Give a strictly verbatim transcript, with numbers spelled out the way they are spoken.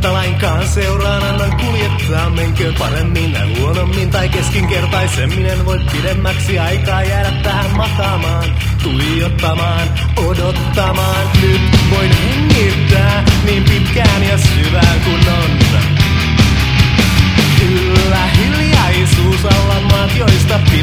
Ottamatta lainkaan seuraan annan kuljettaa. Menkö paremmin, huonommin tai keskinkertaisemmin. En voi pidemmäksi aikaa jäädä tähän makaamaan. Tuijottamaan, odottamaan. Nyt voin hengittää niin pitkään ja syvään kun on. Kyllä hiljaisuus alla maat, joista